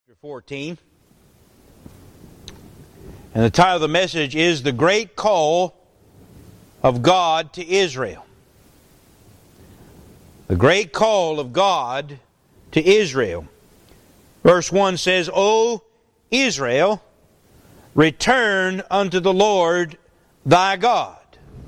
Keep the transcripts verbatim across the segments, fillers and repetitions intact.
fourteen. And the title of the message is The Great Call of God to Israel. The Great Call of God to Israel. Verse one says, O Israel, return unto the Lord thy God,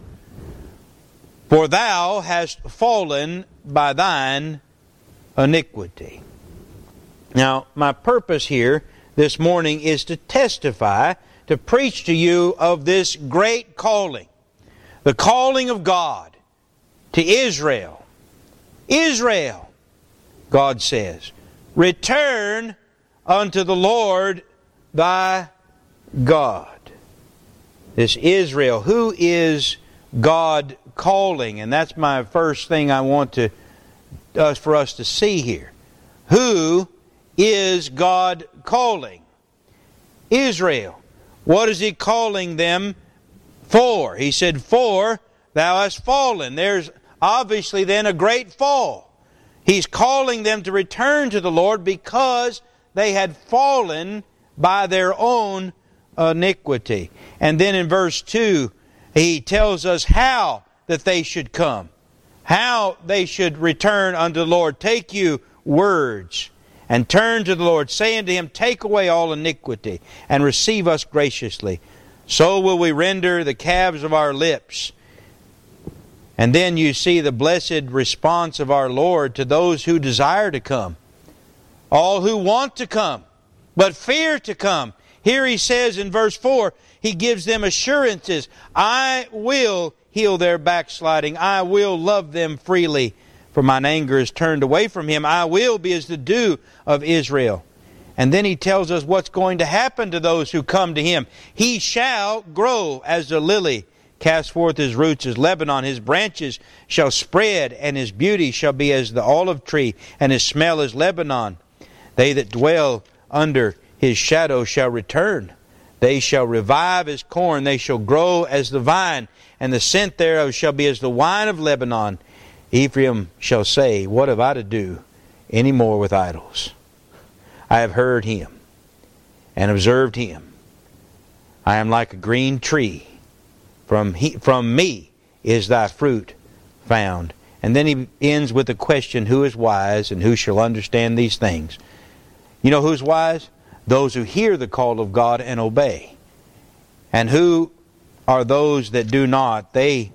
for thou hast fallen by thine iniquity. Now, my purpose here this morning is to testify, to preach to you of this great calling, the calling of God to Israel. Israel, God says, return unto the Lord thy God. This Israel, who is God calling? And that's my first thing I want to uh, for us to see here. Who is God calling? Israel. What is He calling them for? He said, for thou hast fallen. There's obviously then a great fall. He's calling them to return to the Lord because they had fallen by their own iniquity. And then in verse two, He tells us how that they should come. How they should return unto the Lord. Take you words, and turn to the Lord, saying to Him, take away all iniquity, and receive us graciously. So will we render the calves of our lips. And then you see the blessed response of our Lord to those who desire to come. All who want to come, but fear to come. Here He says in verse four, He gives them assurances. I will heal their backsliding. I will love them freely. For mine anger is turned away from him. I will be as the dew of Israel. And then He tells us what's going to happen to those who come to Him. He shall grow as the lily, cast forth his roots as Lebanon. His branches shall spread, and his beauty shall be as the olive tree, and his smell as Lebanon. They that dwell under His shadow shall return. They shall revive as corn. They shall grow as the vine, and the scent thereof shall be as the wine of Lebanon. Ephraim shall say, what have I to do any more with idols? I have heard him and observed him. I am like a green tree. From he, from me is thy fruit found. And then he ends with the question, who is wise and who shall understand these things? You know who's wise? Those who hear the call of God and obey. And who are those that do not? They,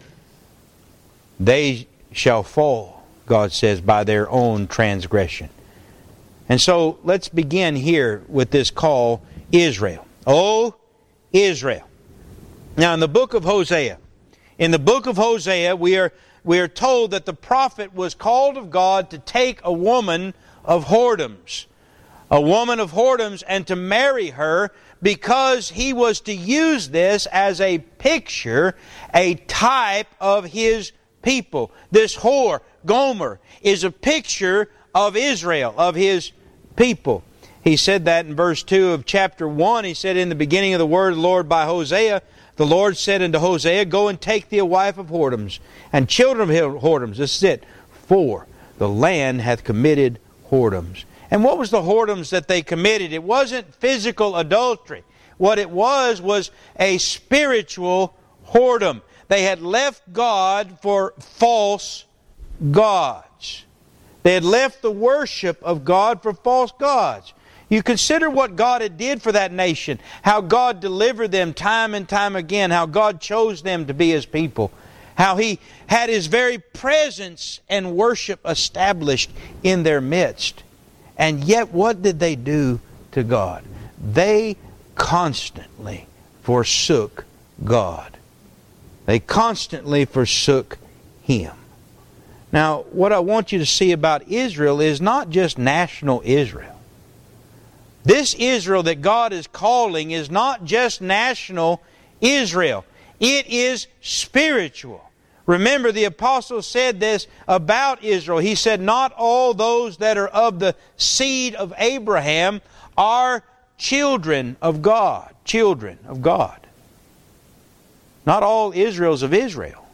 they shall fall, God says, by their own transgression. And so let's begin here with this call, Israel. O Israel. Now in the book of Hosea, in the book of Hosea, we are, we are told that the prophet was called of God to take a woman of whoredoms, a woman of whoredoms, and to marry her, because he was to use this as a picture, a type of his people. This whore, Gomer, is a picture of Israel, of His people. He said that in verse two of chapter one. He said, in the beginning of the word of the Lord by Hosea, the Lord said unto Hosea, go and take thee a wife of whoredoms, and children of whoredoms. This is it. For the land hath committed whoredoms. And what was the whoredoms that they committed? It wasn't physical adultery. What it was was a spiritual whoredom. They had left God for false gods. They had left the worship of God for false gods. You consider what God had did for that nation, how God delivered them time and time again, how God chose them to be His people, how He had His very presence and worship established in their midst. And yet what did they do to God? They constantly forsook God. They constantly forsook Him. Now, what I want you to see about Israel is not just national Israel. This Israel that God is calling is not just national Israel. It is spiritual. Remember, the apostle said this about Israel. He said, not all those that are of the seed of Abraham are children of God. Children of God. Not all Israel's of Israel.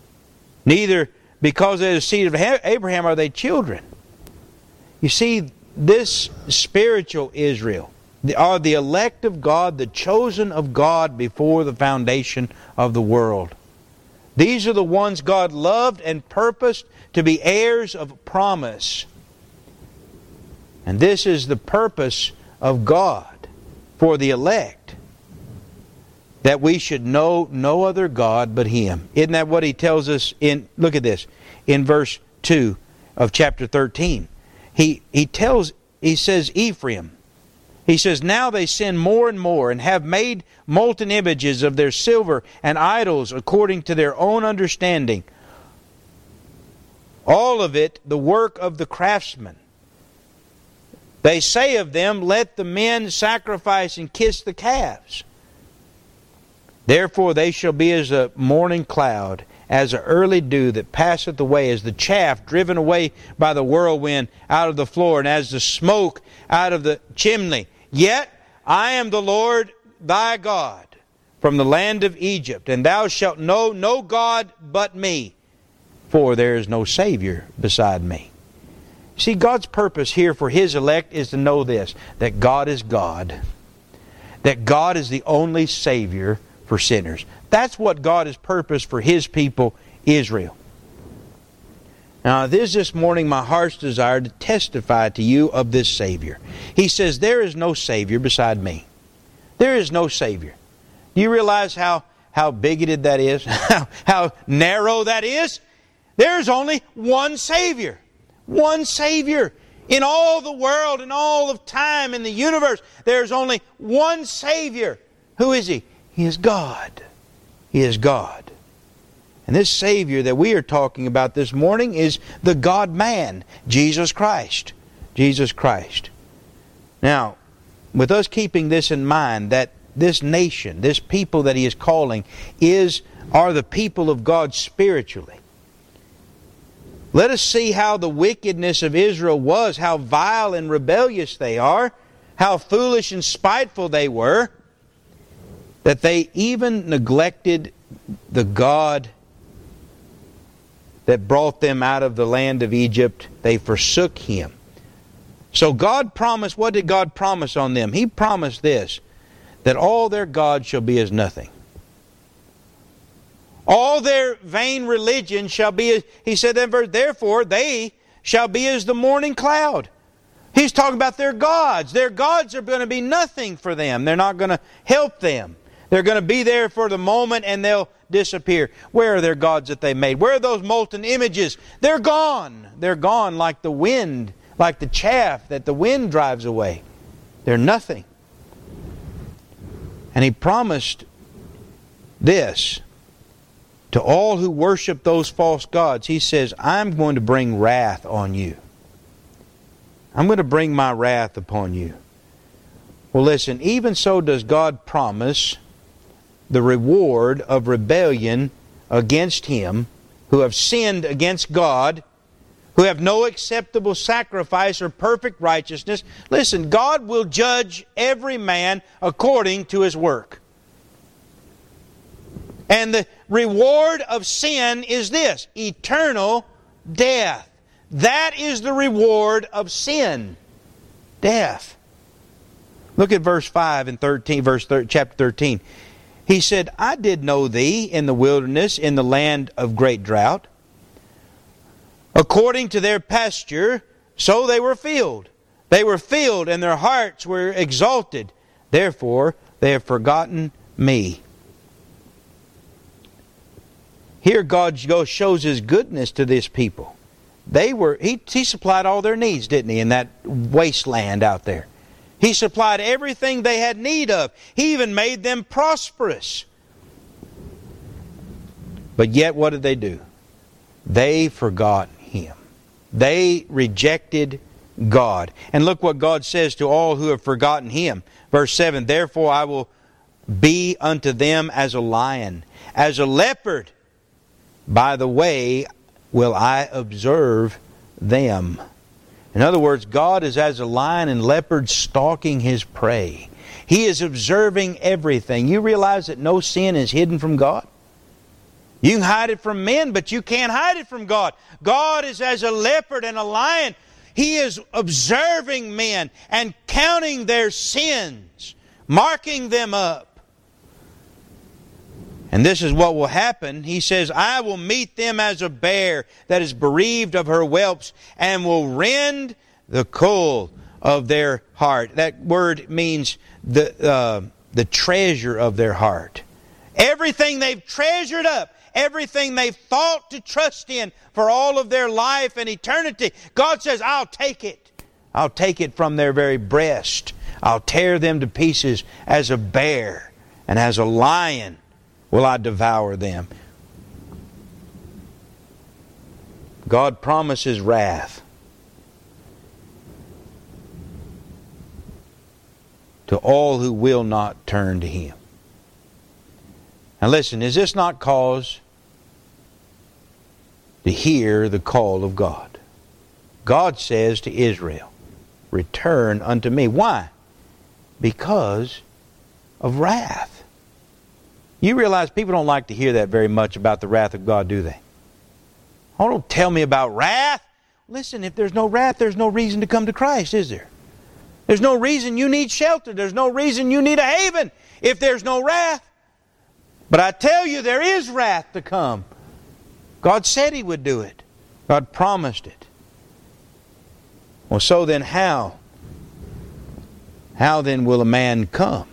Neither because they're the seed of Abraham are they children. You see, this spiritual Israel are the elect of God, the chosen of God before the foundation of the world. These are the ones God loved and purposed to be heirs of promise. And this is the purpose of God for the elect, that we should know no other God but Him. Isn't that what He tells us in, look at this, in verse two of chapter thirteen. He, he tells, he says, Ephraim, he says, now they sin more and more, and have made molten images of their silver and idols according to their own understanding. All of it the work of the craftsman. They say of them, let the men sacrifice and kiss the calves. Therefore they shall be as a morning cloud, as an early dew that passeth away, as the chaff driven away by the whirlwind out of the floor, and as the smoke out of the chimney. Yet I am the Lord thy God from the land of Egypt, and thou shalt know no God but me, for there is no Savior beside me. See, God's purpose here for His elect is to know this, that God is God, that God is the only Savior for sinners. That's what God has purposed for His people, Israel. Now, it is this morning my heart's desire to testify to you of this Savior. He says, there is no Savior beside me. There is no Savior. Do you realize how, how bigoted that is? how, how narrow that is? There's only one Savior. One Savior. In all the world, in all of time, in the universe, there's only one Savior. Who is He? He is God. He is God. And this Savior that we are talking about this morning is the God-man, Jesus Christ. Jesus Christ. Now, with us keeping this in mind, that this nation, this people that He is calling, is are the people of God spiritually. Let us see how the wickedness of Israel was, how vile and rebellious they are, how foolish and spiteful they were, that they even neglected the God that brought them out of the land of Egypt. They forsook Him. So God promised, what did God promise on them? He promised this, that all their gods shall be as nothing. All their vain religion shall be as, He said, therefore they shall be as the morning cloud. He's talking about their gods. Their gods are going to be nothing for them. They're not going to help them. They're going to be there for the moment and they'll disappear. Where are their gods that they made? Where are those molten images? They're gone. They're gone like the wind, like the chaff that the wind drives away. They're nothing. And He promised this to all who worship those false gods. He says, I'm going to bring wrath on you. I'm going to bring my wrath upon you. Well, listen, even so does God promise the reward of rebellion against Him, who have sinned against God, who have no acceptable sacrifice or perfect righteousness. Listen, God will judge every man according to his work. And the reward of sin is this, eternal death. That is the reward of sin, death. Look at verse five and thirteen, verse thir- chapter thirteen. He said, I did know thee in the wilderness, in the land of great drought. According to their pasture, so they were filled. They were filled, and their hearts were exalted. Therefore, they have forgotten me. Here God shows His goodness to this people. They were He, he supplied all their needs, didn't He, in that wasteland out there. He supplied everything they had need of. He even made them prosperous. But yet what did they do? They forgot Him. They rejected God. And look what God says to all who have forgotten Him. Verse seven, therefore I will be unto them as a lion, as a leopard. By the way will I observe them. In other words, God is as a lion and leopard stalking his prey. He is observing everything. You realize that no sin is hidden from God? You can hide it from men, but you can't hide it from God. God is as a leopard and a lion. He is observing men and counting their sins, marking them up. And this is what will happen. He says, I will meet them as a bear that is bereaved of her whelps, and will rend the coal of their heart. That word means the, uh, the treasure of their heart. Everything they've treasured up, everything they've thought to trust in for all of their life and eternity, God says, I'll take it. I'll take it from their very breast. I'll tear them to pieces as a bear, and as a lion will I devour them. God promises wrath to all who will not turn to Him. Now listen, is this not cause to hear the call of God? God says to Israel, return unto me. Why? Because of wrath. You realize people don't like to hear that very much about the wrath of God, do they? Oh, don't tell me about wrath. Listen, if there's no wrath, there's no reason to come to Christ, is there? There's no reason you need shelter. There's no reason you need a haven if there's no wrath. But I tell you, there is wrath to come. God said He would do it. God promised it. Well, so then how? How then will a man come?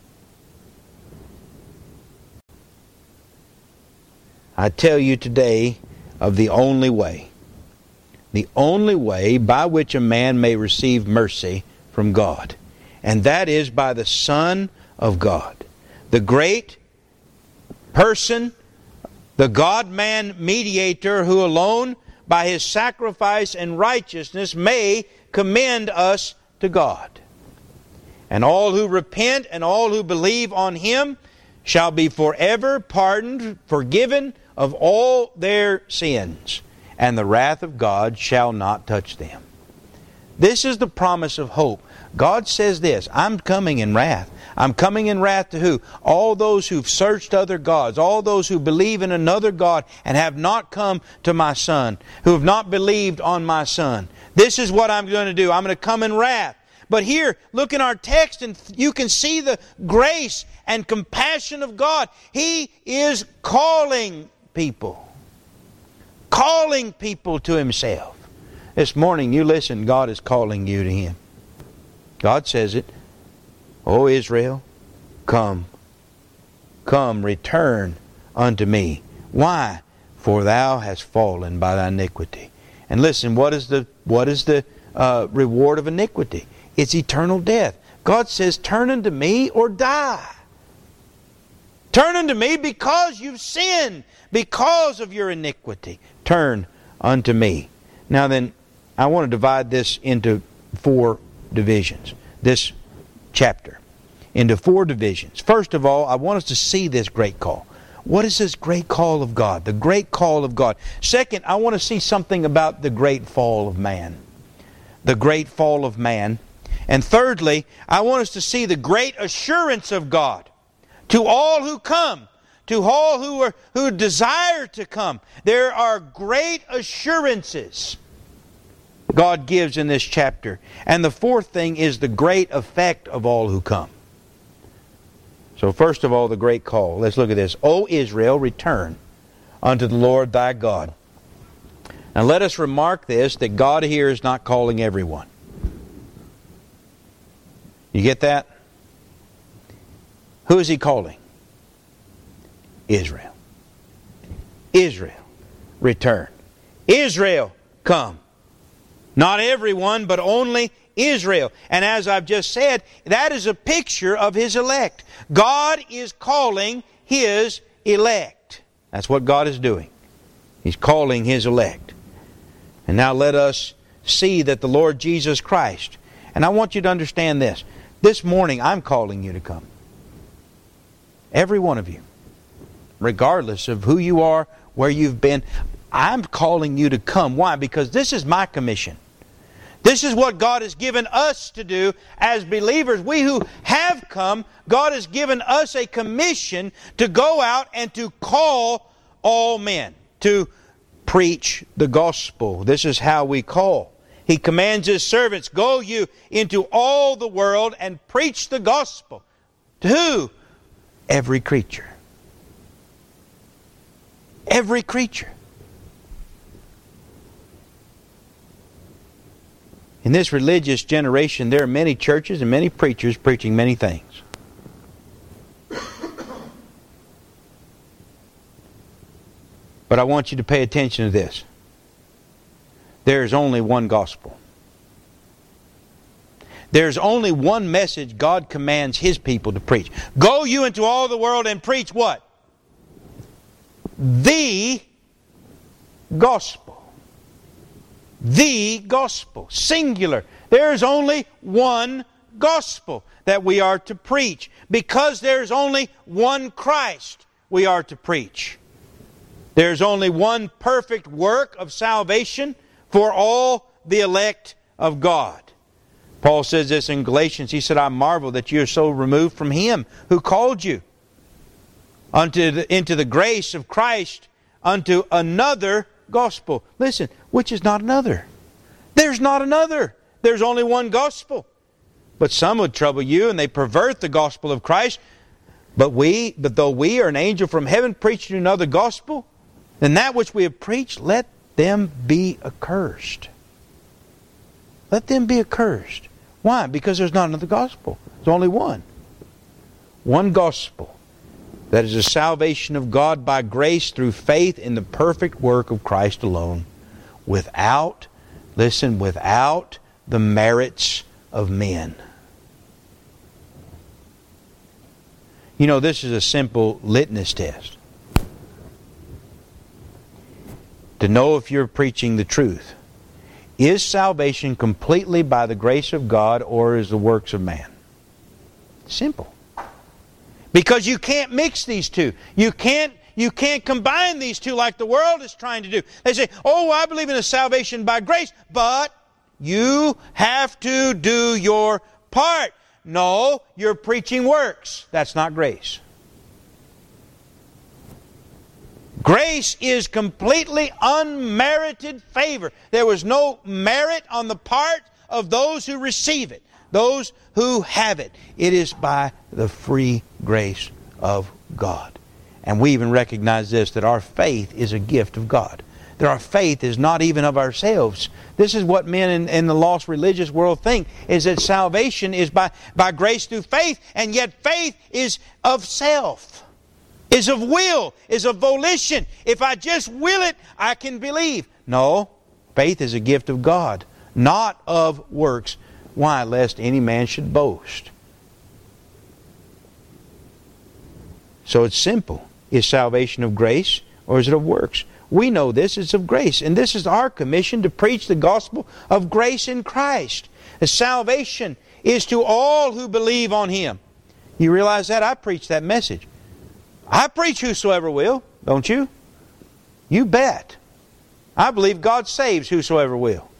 I tell you today of the only way. The only way by which a man may receive mercy from God. And that is by the Son of God. The great person, the God-man mediator, who alone by His sacrifice and righteousness may commend us to God. And all who repent and all who believe on Him shall be forever pardoned, forgiven of all their sins, and the wrath of God shall not touch them. This is the promise of hope. God says this, I'm coming in wrath. I'm coming in wrath to who? All those who've searched other gods, all those who believe in another God and have not come to my Son, who have not believed on my Son. This is what I'm going to do. I'm going to come in wrath. But here, look in our text and you can see the grace and compassion of God. He is calling people. Calling people to Himself. This morning you listen, God is calling you to Him. God says it. O Israel, come. Come, return unto me. Why? For thou hast fallen by thy iniquity. And listen, what is the, what is the uh, reward of iniquity? It's eternal death. God says, turn unto me or die. Turn unto me because you've sinned, because of your iniquity. Turn unto me. Now then, I want to divide this into four divisions. This chapter into four divisions. First of all, I want us to see this great call. What is this great call of God? The great call of God. Second, I want to see something about the great fall of man. The great fall of man. And thirdly, I want us to see the great assurance of God to all who come, to all who are who desire to come. There are great assurances God gives in this chapter. And the fourth thing is the great effect of all who come. So first of all, the great call. Let's look at this. O Israel, return unto the Lord thy God. Now let us remark this, that God here is not calling everyone. You get that? Who is He calling? Israel. Israel, return. Israel, come. Not everyone, but only Israel. And as I've just said, that is a picture of His elect. God is calling His elect. That's what God is doing. He's calling His elect. And now let us see that the Lord Jesus Christ, and I want you to understand this. This morning I'm calling you to come. Every one of you. Regardless of who you are, where you've been, I'm calling you to come. Why? Because this is my commission. This is what God has given us to do as believers. We who have come, God has given us a commission to go out and to call all men, to preach the gospel. This is how we call. He commands His servants, go you into all the world and preach the gospel. To who? Every creature. Every creature. In this religious generation, there are many churches and many preachers preaching many things. But I want you to pay attention to this. There is only one gospel. There's only one message God commands His people to preach. Go you into all the world and preach what? The gospel. The gospel. Singular. There's only one gospel that we are to preach. Because there's only one Christ we are to preach. There's only one perfect work of salvation for all the elect of God. Paul says this in Galatians. He said, I marvel that you are so removed from Him who called you unto the, into the grace of Christ unto another gospel. Listen, which is not another. There's not another. There's only one gospel. But some would trouble you, and they pervert the gospel of Christ. But we, but though we are an angel from heaven preaching another gospel, then that which we have preached, let them be accursed. Let them be accursed. Why? Because there's not another gospel. There's only one. One gospel. That is the salvation of God by grace through faith in the perfect work of Christ alone. Without, listen, without the merits of men. You know, this is a simple litmus test. To know if you're preaching the truth. Is salvation completely by the grace of God, or is the works of man? Simple. Because you can't mix these two. You can't, you can't combine these two like the world is trying to do. They say, oh, I believe in a salvation by grace, but you have to do your part. No, you're preaching works. That's not grace. Grace is completely unmerited favor. There was no merit on the part of those who receive it, those who have it. It is by the free grace of God. And we even recognize this, that our faith is a gift of God. That our faith is not even of ourselves. This is what men in, in the lost religious world think, is that salvation is by, by grace through faith, and yet faith is of self. Is of will, is of volition. If I just will it, I can believe. No, faith is a gift of God, not of works. Why? Lest any man should boast. So it's simple. Is salvation of grace, or is it of works? We know this, it's of grace. And this is our commission, to preach the gospel of grace in Christ. The salvation is to all who believe on Him. You realize that? I preach that message. I preach whosoever will, don't you? You bet. I believe God saves whosoever will.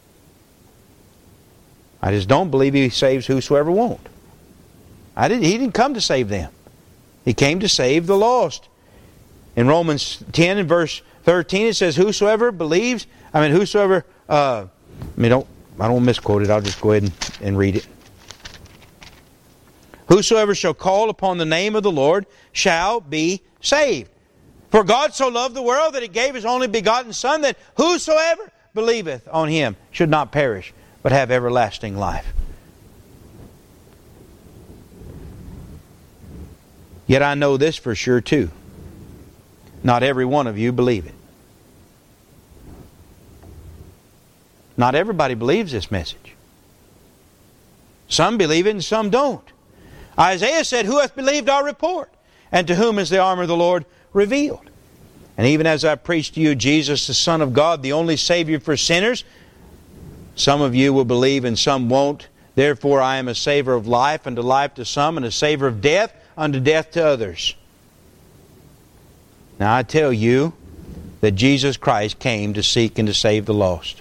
I just don't believe He saves whosoever won't. I didn't, he didn't come to save them. He came to save the lost. In Romans ten and verse thirteen it says, whosoever believes, I mean whosoever, uh, I mean don't, I don't misquote it, I'll just go ahead and, and read it. Whosoever shall call upon the name of the Lord shall be saved. For God so loved the world that He gave His only begotten Son, that whosoever believeth on Him should not perish, but have everlasting life. Yet I know this for sure too. Not every one of you believe it. Not everybody believes this message. Some believe it and some don't. Isaiah said, who hath believed our report? And to whom is the arm of the Lord revealed? And even as I preach to you Jesus, the Son of God, the only Savior for sinners, some of you will believe and some won't. Therefore I am a savior of life unto life to some, and a savior of death unto death to others. Now I tell you that Jesus Christ came to seek and to save the lost.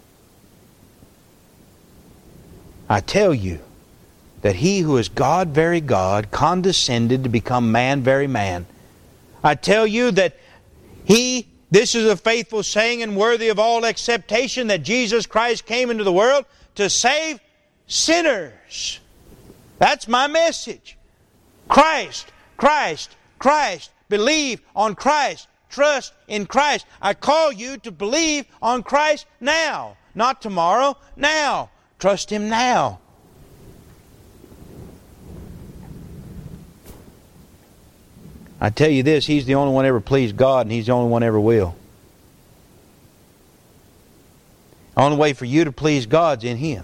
I tell you that He who is God, very God, condescended to become man, very man. I tell you that He This is a faithful saying and worthy of all acceptation, that Jesus Christ came into the world to save sinners. That's my message. Christ, Christ, Christ. Believe on Christ. Trust in Christ. I call you to believe on Christ now. Not tomorrow, now. Trust Him now. I tell you this, He's the only one ever pleased God, and He's the only one ever will. The only way for you to please God's in Him.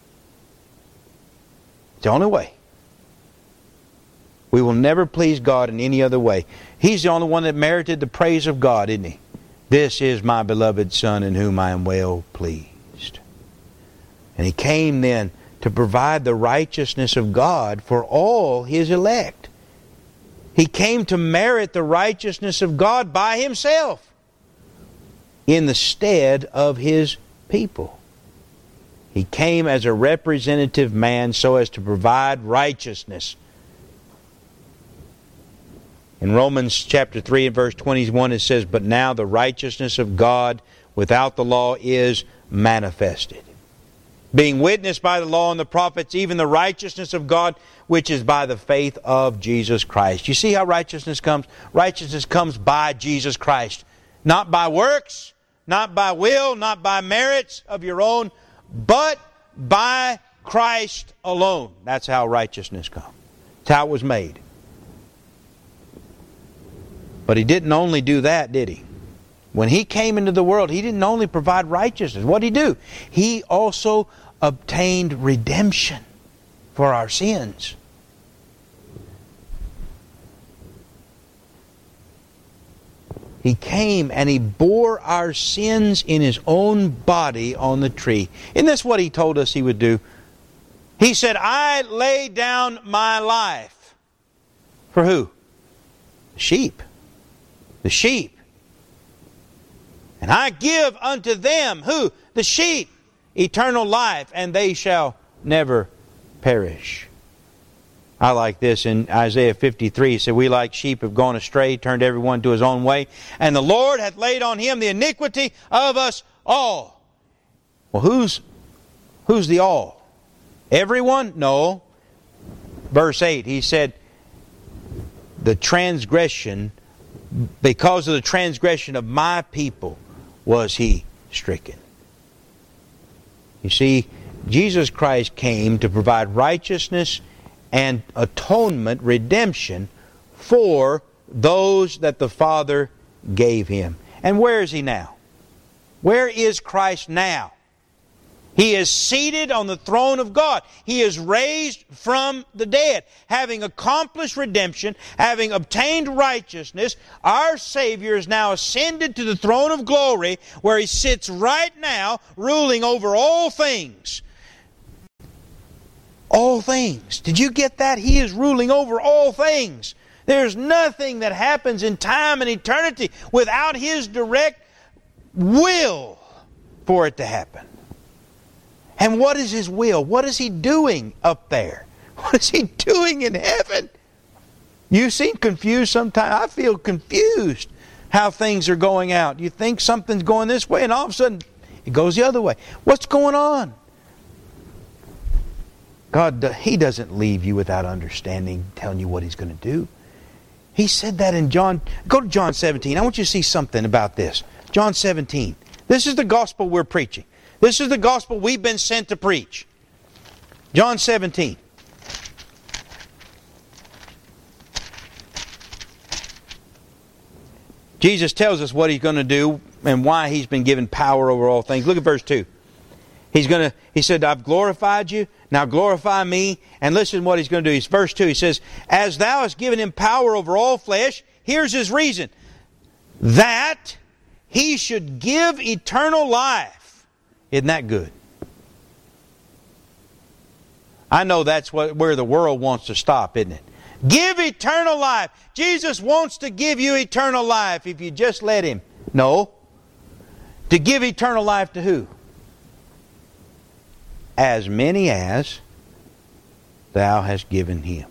It's the only way. We will never please God in any other way. He's the only one that merited the praise of God, isn't He? This is my beloved Son in whom I am well pleased. And He came then to provide the righteousness of God for all His elect. He came to merit the righteousness of God by Himself in the stead of His people. He came as a representative man so as to provide righteousness. In Romans chapter three and verse twenty-one it says, "But now the righteousness of God without the law is manifested, being witnessed by the law and the prophets, even the righteousness of God, which is by the faith of Jesus Christ." You see how righteousness comes? Righteousness comes by Jesus Christ. Not by works, not by will, not by merits of your own, but by Christ alone. That's how righteousness comes. That's how it was made. But He didn't only do that, did He? When He came into the world, He didn't only provide righteousness. What did He do? He also obtained redemption for our sins. He came and He bore our sins in His own body on the tree. Isn't this what He told us He would do? He said, "I lay down my life." For who? The sheep. The sheep. "And I give unto them," who? The sheep, "eternal life, and they shall never perish." I like this in Isaiah fifty-three. It said, "We like sheep have gone astray, turned everyone to his own way. And the Lord hath laid on Him the iniquity of us all." Well, who's, who's the all? Everyone? No. Verse eight, He said, "The transgression, because of the transgression of my people was He stricken." You see, Jesus Christ came to provide righteousness and atonement, redemption, for those that the Father gave Him. And where is He now? Where is Christ now? He is seated on the throne of God. He is raised from the dead. Having accomplished redemption, having obtained righteousness, our Savior is now ascended to the throne of glory, where He sits right now ruling over all things. All things. Did you get that? He is ruling over all things. There's nothing that happens in time and eternity without His direct will for it to happen. And what is His will? What is He doing up there? What is He doing in heaven? You seem confused sometimes. I feel confused how things are going out. You think something's going this way and all of a sudden it goes the other way. What's going on? God, He doesn't leave you without understanding, telling you what He's going to do. He said that in John. Go to John seventeen. I want you to see something about this. John seventeen. This is the gospel we're preaching. This is the gospel we've been sent to preach. John seventeen. Jesus tells us what He's going to do and why He's been given power over all things. Look at verse two. He's going to, He said, "I've glorified you, now glorify me." And listen to what He's going to do. It's verse two. He says, "As thou hast given Him power over all flesh," here's His reason, "that He should give eternal life." Isn't that good? I know that's what, where the world wants to stop, isn't it? Give eternal life. Jesus wants to give you eternal life if you just let Him. No. To give eternal life to who? As many as thou hast given Him.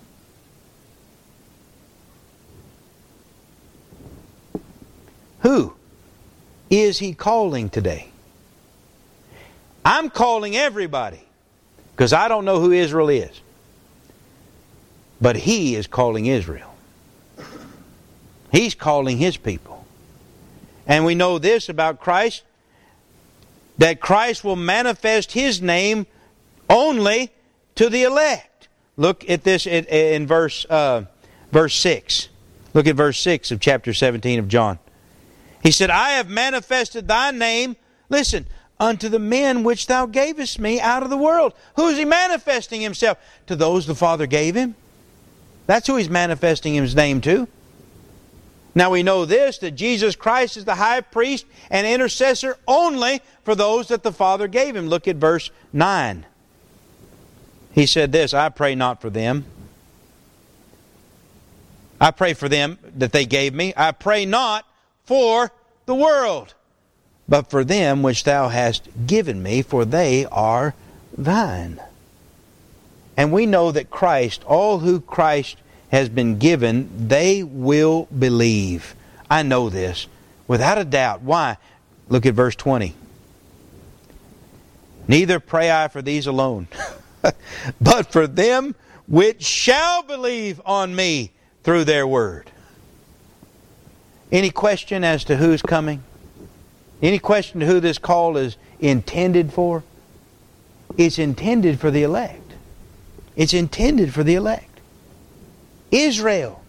Who? is He calling today? I'm calling everybody because I don't know who Israel is. But He is calling Israel. He's calling His people. And we know this about Christ, that Christ will manifest His name only to the elect. Look at this in, in verse uh, verse six. Look at verse six of chapter seventeen of John. He said, I have manifested Thy name, listen, unto the men which Thou gavest me out of the world. Who is He manifesting Himself? To those the Father gave Him. That's who He's manifesting His name to. Now we know this, that Jesus Christ is the high priest and intercessor only for those that the Father gave Him. Look at verse nine. He said this, I pray not for them. I pray for them that they gave me. I pray not for the world, but for them which Thou hast given me, for they are Thine. And we know that Christ, all who Christ has been given, they will believe. I know this without a doubt. Why? Look at verse twenty. Neither pray I for these alone, but for them which shall believe on me through their word. Any question as to who's coming? Any question to who this call is intended for? It's intended for the elect. It's intended for the elect. Israel.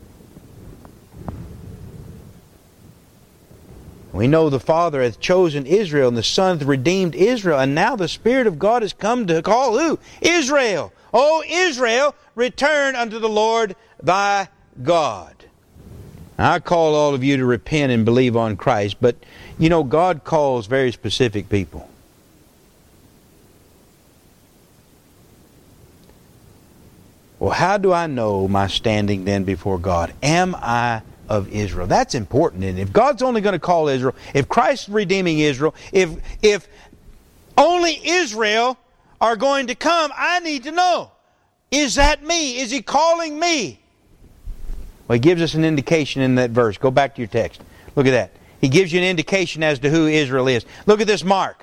We know the Father hath chosen Israel and the Son hath redeemed Israel. And now the Spirit of God has come to call who? Israel. O Israel, return unto the Lord thy God. Now, I call all of you to repent and believe on Christ. But, you know, God calls very specific people. Well, how do I know my standing then before God? Am I of Israel? That's important. And if God's only going to call Israel, if Christ's redeeming Israel, if if only Israel are going to come, I need to know. Is that me? Is He calling me? Well, He gives us an indication in that verse. Go back to your text. Look at that. He gives you an indication as to who Israel is. Look at this mark.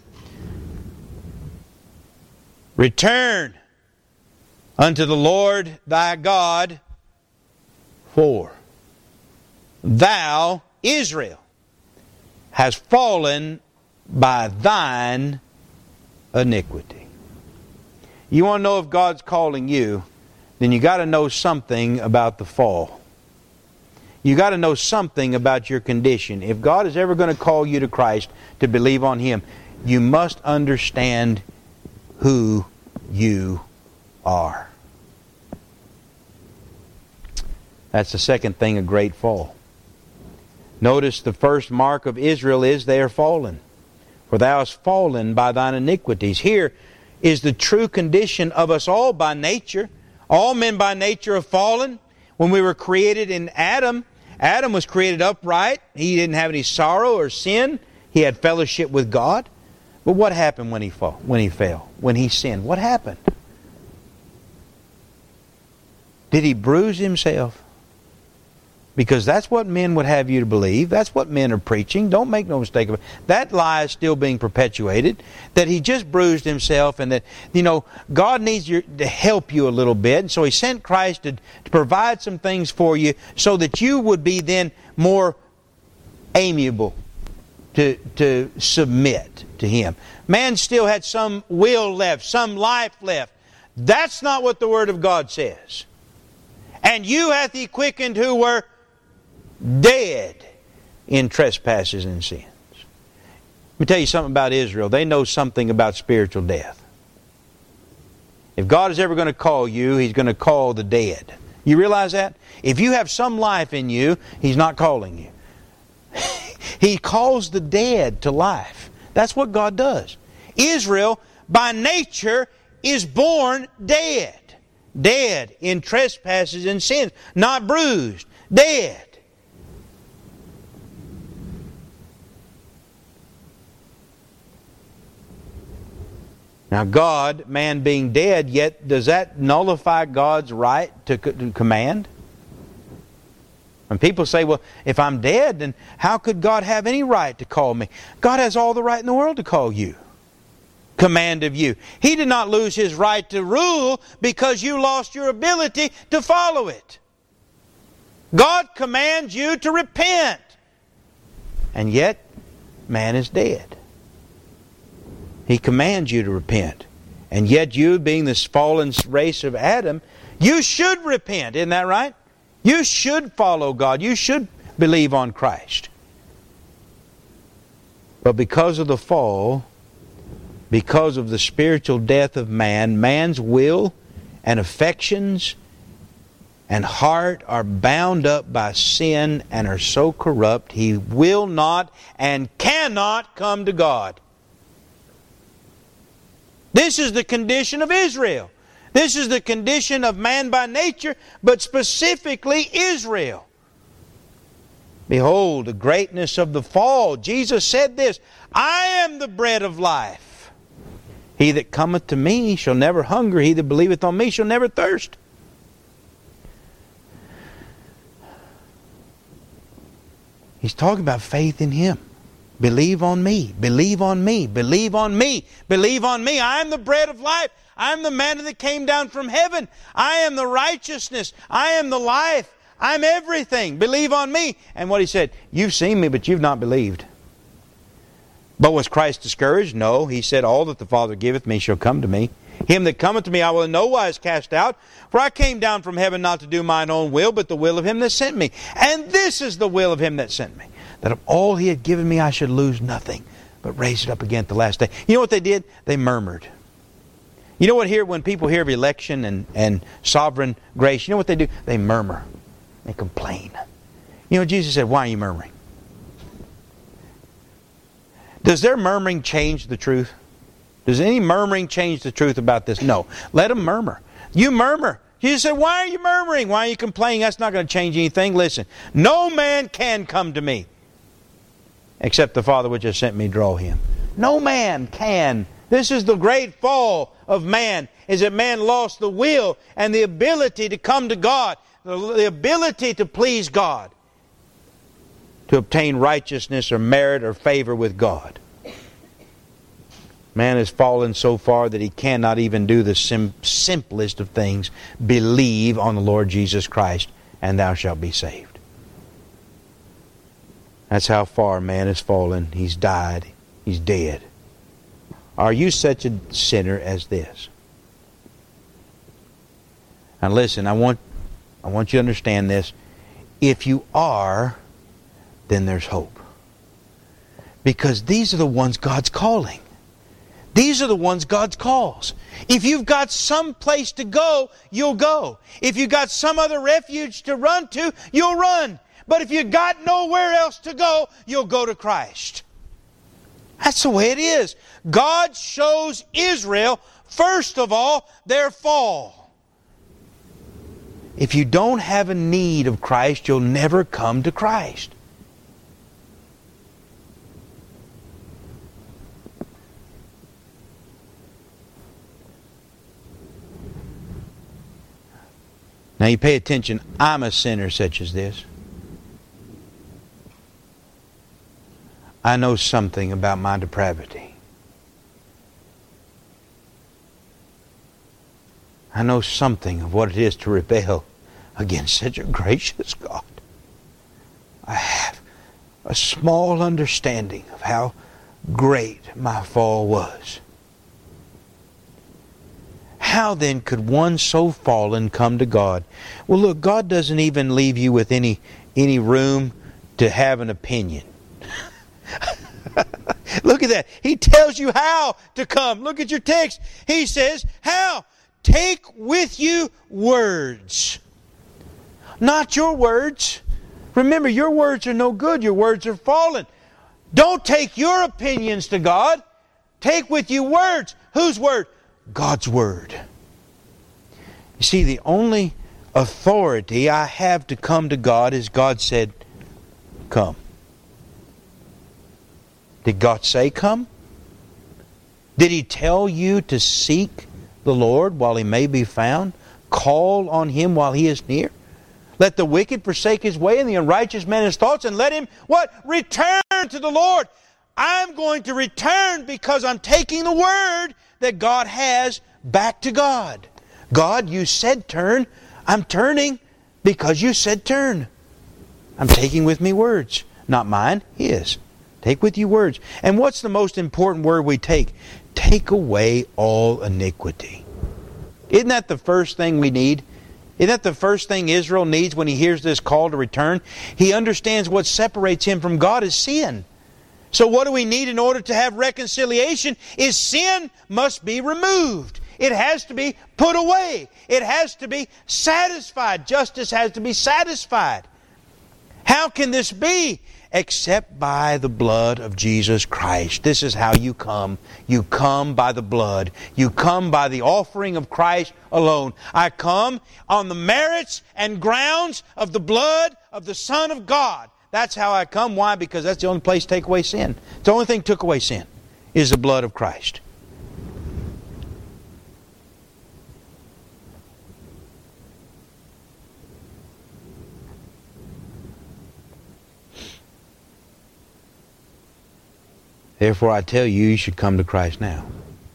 Return unto the Lord thy God, for thou, Israel, hast fallen by thine iniquity. You want to know if God's calling you, then you got to know something about the fall. You got to know something about your condition. If God is ever going to call you to Christ to believe on Him, you must understand who you are. That's the second thing, a great fall. Notice the first mark of Israel is they are fallen. For thou hast fallen by thine iniquities. Here is the true condition of us all by nature. All men by nature have fallen. When we were created in Adam, Adam was created upright. He didn't have any sorrow or sin. He had fellowship with God. But what happened when he fall, when he fell? When he sinned? What happened? Did he bruise himself? Because that's what men would have you to believe. That's what men are preaching. Don't make no mistake of it. That lie is still being perpetuated. That he just bruised himself and that, you know, God needs you to help you a little bit. And so He sent Christ to, to provide some things for you so that you would be then more amiable to, to submit to Him. Man still had some will left, some life left. That's not what the Word of God says. And you hath He quickened who were dead in trespasses and sins. Let me tell you something about Israel. They know something about spiritual death. If God is ever going to call you, He's going to call the dead. You realize that? If you have some life in you, He's not calling you. He calls the dead to life. That's what God does. Israel, by nature, is born dead. Dead in trespasses and sins. Not bruised. Dead. Now God, man being dead, yet does that nullify God's right to, to command? When people say, well, if I'm dead, then how could God have any right to call me? God has all the right in the world to call you. Command of you. He did not lose His right to rule because you lost your ability to follow it. God commands you to repent. And yet, man is dead. He commands you to repent. And yet you, being this fallen race of Adam, you should repent. Isn't that right? You should follow God. You should believe on Christ. But because of the fall, because of the spiritual death of man, man's will and affections and heart are bound up by sin and are so corrupt, he will not and cannot come to God. This is the condition of Israel. This is the condition of man by nature, but specifically Israel. Behold, the greatness of the fall. Jesus said this, I am the bread of life. He that cometh to me shall never hunger. He that believeth on me shall never thirst. He's talking about faith in Him. Believe on me. Believe on me. Believe on me. Believe on me. I am the bread of life. I am the manna that came down from heaven. I am the righteousness. I am the life. I'm everything. Believe on me. And what He said, you've seen me, but you've not believed. But was Christ discouraged? No. He said, all that the Father giveth me shall come to me. Him that cometh to me I will in no wise cast out. For I came down from heaven not to do mine own will, but the will of Him that sent me. And this is the will of Him that sent me, that of all He had given me I should lose nothing, but raise it up again at the last day. You know what they did? They murmured. You know what here, when people hear of election and, and sovereign grace, you know what they do? They murmur. They complain. You know, Jesus said, why are you murmuring? Does their murmuring change the truth? Does any murmuring change the truth about this? No. Let them murmur. You murmur. Jesus said, why are you murmuring? Why are you complaining? That's not going to change anything. Listen, no man can come to me except the Father which has sent me draw him. No man can. This is the great fall of man, is that man lost the will and the ability to come to God, the ability to please God, to obtain righteousness or merit or favor with God. Man has fallen so far that he cannot even do the sim- simplest of things. Believe on the Lord Jesus Christ, and thou shalt be saved. That's how far man has fallen. He's died. He's dead. Are you such a sinner as this? Now listen, I want, I want you to understand this. If you are, then there's hope. Because these are the ones God's calling. These are the ones God calls. If you've got some place to go, you'll go. If you've got some other refuge to run to, you'll run. But if you've got nowhere else to go, you'll go to Christ. That's the way it is. God shows Israel, first of all, their fall. If you don't have a need of Christ, you'll never come to Christ. Now you pay attention. I'm a sinner such as this. I know something about my depravity. I know something of what it is to rebel against such a gracious God. I have a small understanding of how great my fall was. How then could one so fallen come to God? Well, look, God doesn't even leave you with any, any room to have an opinion. Look at that. He tells you how to come. Look at your text. He says, how? Take with you words. Not your words. Remember, your words are no good. Your words are fallen. Don't take your opinions to God. Take with you words. Whose word? God's Word. You see, the only authority I have to come to God is God said, come. Did God say come? Did He tell you to seek the Lord while He may be found? Call on Him while He is near? Let the wicked forsake his way and the unrighteous man his thoughts, and let him, what? Return to the Lord. I'm going to return because I'm taking the word that God has back to God. God, you said turn. I'm turning because you said turn. I'm taking with me words. Not mine, His. Take with you words. And what's the most important word we take? Take away all iniquity. Isn't that the first thing we need? Isn't that the first thing Israel needs when he hears this call to return? He understands what separates him from God is sin. So what do we need in order to have reconciliation? Is sin must be removed. It has to be put away. It has to be satisfied. Justice has to be satisfied. How can this be? Except by the blood of Jesus Christ. This is how you come. You come by the blood. You come by the offering of Christ alone. I come on the merits and grounds of the blood of the Son of God. That's how I come. Why? Because that's the only place to take away sin. It's the only thing that took away sin is the blood of Christ. Therefore I tell you, you should come to Christ now.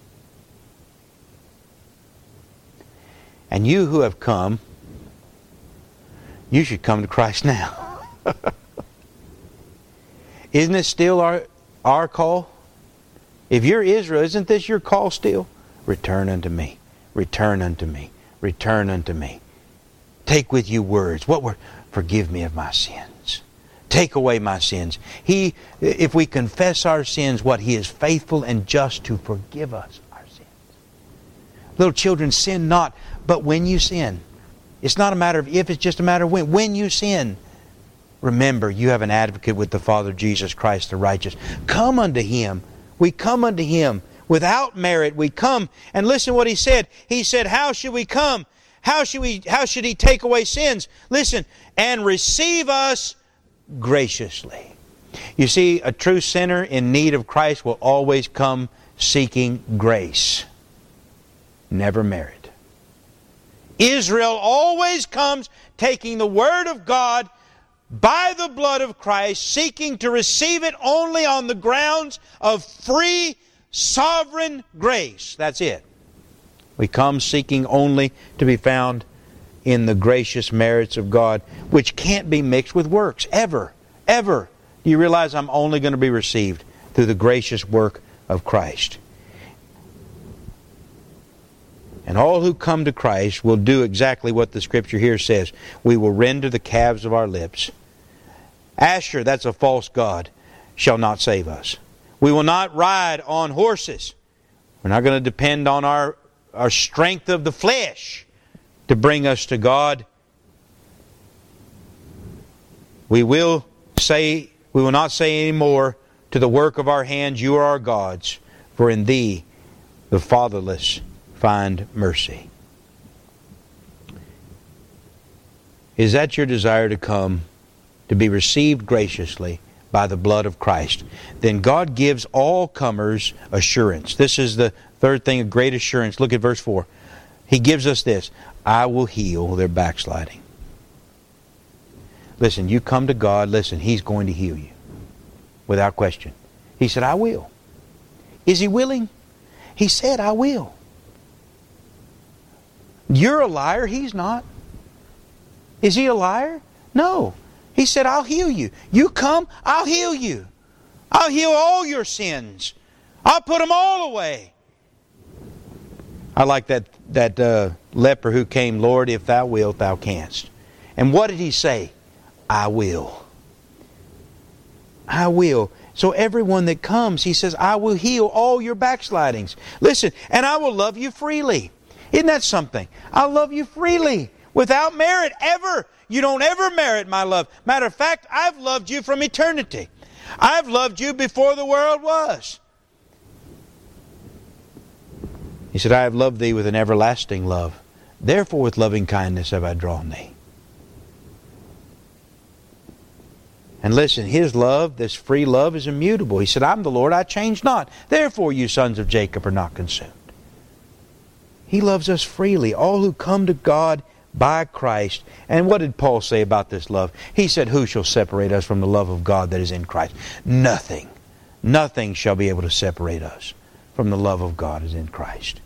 And you who have come, you should come to Christ now. Isn't it still our, our call? If you're Israel, isn't this your call still? Return unto me. Return unto me. Return unto me. Take with you words. What word? Forgive me of my sins. Take away my sins. He, if we confess our sins, what? He is faithful and just to forgive us our sins. Little children, sin not, but when you sin. It's not a matter of if, it's just a matter of when. When you sin, remember you have an advocate with the Father, Jesus Christ the righteous. Come unto Him. We come unto Him without merit. We come, and listen what He said. He said, how should we come? How should we? How should He take away sins? Listen, and receive us graciously. You see, a true sinner in need of Christ will always come seeking grace, never merit. Israel always comes taking the Word of God by the blood of Christ, seeking to receive it only on the grounds of free, sovereign grace. That's it. We come seeking only to be found in the gracious merits of God, which can't be mixed with works, ever, ever. Do you realize I'm only going to be received through the gracious work of Christ? And all who come to Christ will do exactly what the Scripture here says. We will render the calves of our lips. Asher, that's a false god, shall not save us. We will not ride on horses. We're not going to depend on our, our strength of the flesh to bring us to God. We will say, we will not say any more to the work of our hands, you are our gods, for in Thee the fatherless find mercy. Is that your desire to come, to be received graciously by the blood of Christ? Then God gives all comers assurance. This is the third thing, a great assurance. Look at verse four. He gives us this. I will heal their backsliding. Listen, you come to God, listen, He's going to heal you. Without question. He said, I will. Is He willing? He said, I will. You're a liar. He's not. Is He a liar? No. He said, I'll heal you. You come, I'll heal you. I'll heal all your sins. I'll put them all away. I like that, that uh, leper who came, Lord, if Thou wilt, Thou canst. And what did he say? I will. I will. So everyone that comes, He says, I will heal all your backslidings. Listen, and I will love you freely. Isn't that something? I'll love you freely, without merit, ever. You don't ever merit my love. Matter of fact, I've loved you from eternity. I've loved you before the world was. He said, I have loved thee with an everlasting love. Therefore with loving kindness have I drawn thee. And listen, His love, this free love, is immutable. He said, I'm the Lord, I change not. Therefore you sons of Jacob are not consumed. He loves us freely. All who come to God by Christ. And what did Paul say about this love? He said, who shall separate us from the love of God that is in Christ? Nothing. Nothing shall be able to separate us from the love of God that is in Christ.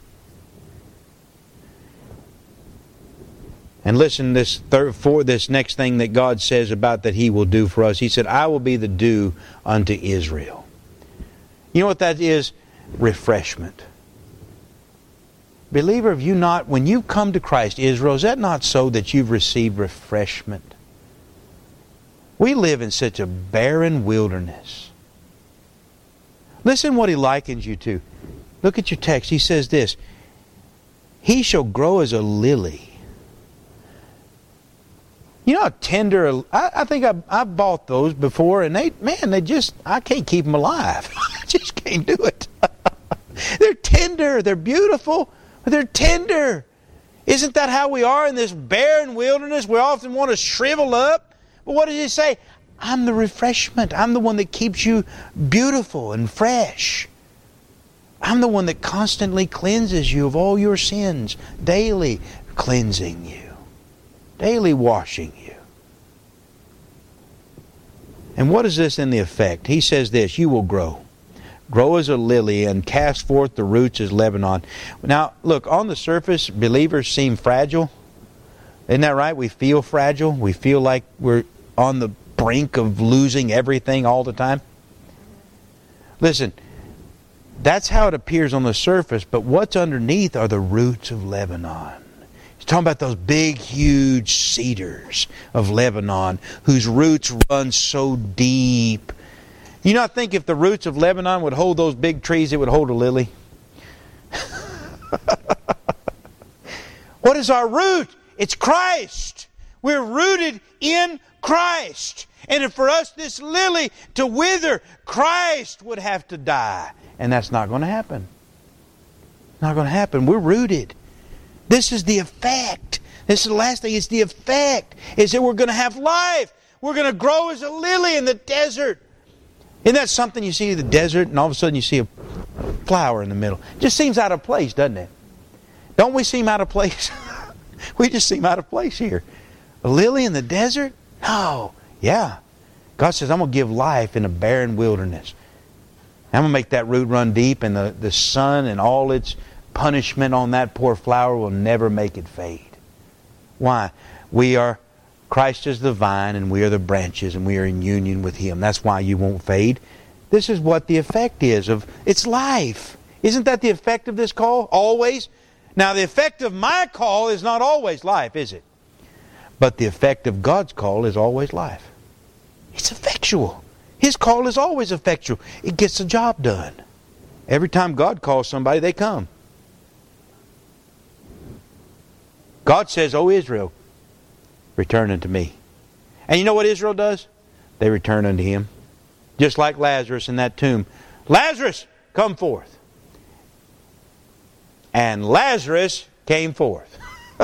And listen this third, for this next thing that God says about that He will do for us. He said, I will be the dew unto Israel. You know what that is? Refreshment. Believer, have you not, when you come to Christ, Israel, is that not so that you've received refreshment? We live in such a barren wilderness. Listen what He likens you to. Look at your text. He says this, He shall grow as a lily. You know how tender, I, I think I, I bought those before, and they, man, they just, I can't keep them alive. I just can't do it. They're tender, they're beautiful, but they're tender. Isn't that how we are in this barren wilderness? We often want to shrivel up. But what does He say? I'm the refreshment. I'm the one that keeps you beautiful and fresh. I'm the one that constantly cleanses you of all your sins, daily cleansing you, daily washing you. And what is this in the effect? He says this, you will grow. Grow as a lily and cast forth the roots as Lebanon. Now, look, on the surface, believers seem fragile. Isn't that right? We feel fragile. We feel like we're on the brink of losing everything all the time. Listen, that's how it appears on the surface, but what's underneath are the roots of Lebanon. He's talking about those big, huge cedars of Lebanon whose roots run so deep. You not think if the roots of Lebanon would hold those big trees, it would hold a lily? What is our root? It's Christ. We're rooted in Christ. And if for us this lily to wither, Christ would have to die. And that's not going to happen. Not going to happen. We're rooted. This is the effect. This is the last thing. It's the effect. Is that we're going to have life. We're going to grow as a lily in the desert. Isn't that something you see in the desert and all of a sudden you see a flower in the middle? It just seems out of place, doesn't it? Don't we seem out of place? We just seem out of place here. A lily in the desert? No. Yeah. God says, I'm going to give life in a barren wilderness. I'm going to make that root run deep, and the, the sun and all its punishment on that poor flower will never make it fade. Why? We are, Christ is the vine, and we are the branches, and we are in union with Him. That's why you won't fade. This is what the effect is of, it's life. Isn't that the effect of this call? Always? Now the effect of my call is not always life, is it? But the effect of God's call is always life. It's effectual. His call is always effectual. It gets the job done. Every time God calls somebody, they come. God says, O Israel, return unto me. And you know what Israel does? They return unto Him. Just like Lazarus in that tomb. Lazarus, come forth. And Lazarus came forth.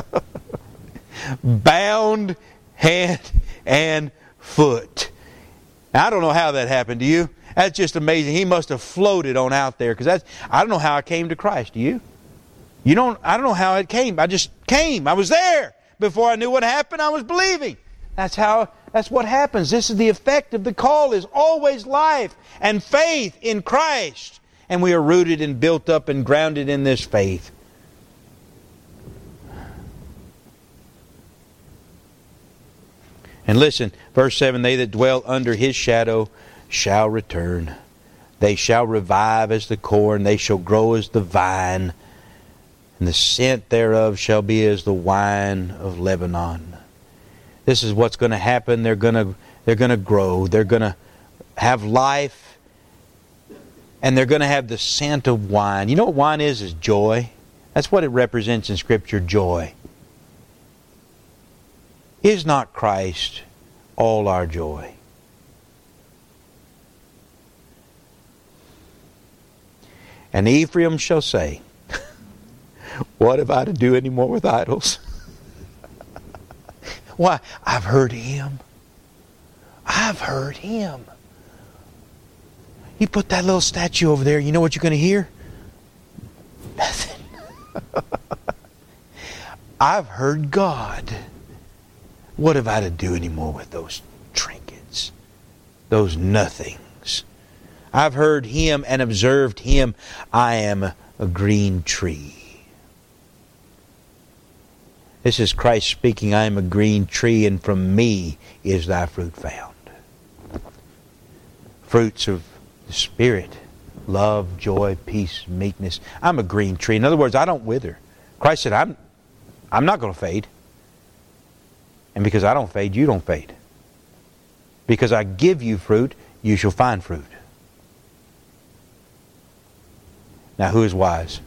Bound hand and foot. Now, I don't know how that happened to you. That's just amazing. He must have floated on out there, because that's, I don't know how I came to Christ. Do you? You don't. I don't know how it came. I just came. I was there before I knew what happened. I was believing. That's how. That's what happens. This is the effect of the call. Is always life and faith in Christ, and we are rooted and built up and grounded in this faith. And listen, verse seven, they that dwell under His shadow shall return. They shall revive as the corn. They shall grow as the vine. And the scent thereof shall be as the wine of Lebanon. This is what's going to happen. They're going to, they're going to grow. They're going to have life. And they're going to have the scent of wine. You know what wine is? Is joy. That's what it represents in Scripture, joy. Is not Christ all our joy? And Ephraim shall say, what have I to do any more with idols? Why? I've heard Him. I've heard Him. You put that little statue over there, you know what you're going to hear? Nothing. I've heard God. What have I to do anymore with those trinkets? Those nothings. I've heard Him and observed Him. I am a green tree. This is Christ speaking. I am a green tree, and from me is thy fruit found. Fruits of the Spirit. Love, joy, peace, meekness. I'm a green tree. In other words, I don't wither. Christ said, I'm, I'm not going to fade. And because I don't fade, you don't fade. Because I give you fruit, you shall find fruit. Now, who is wise?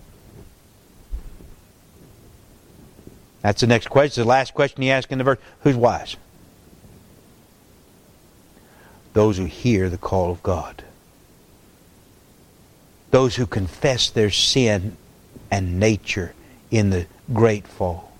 That's the next question. The last question he asked in the verse. Who's wise? Those who hear the call of God. Those who confess their sin and nature in the great fall.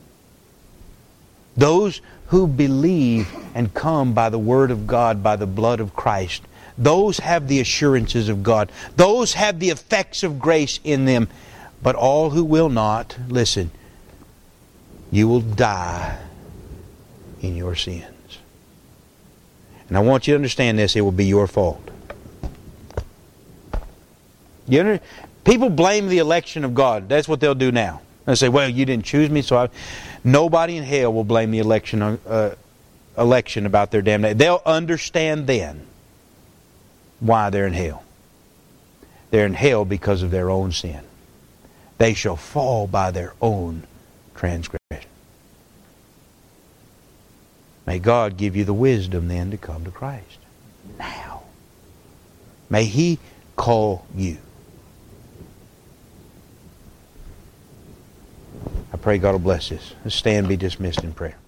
Those who believe and come by the Word of God, by the blood of Christ. Those have the assurances of God. Those have the effects of grace in them. But all who will not, listen, you will die in your sins. And I want you to understand this, it will be your fault. You know, people blame the election of God. That's what they'll do now. They'll say, well, you didn't choose me, so I... Nobody in hell will blame the election uh, election about their damnation. They'll understand then why they're in hell. They're in hell because of their own sin. They shall fall by their own transgression. May God give you the wisdom then to come to Christ. Now. May He call you. I pray God will bless this. Let's stand and be dismissed in prayer.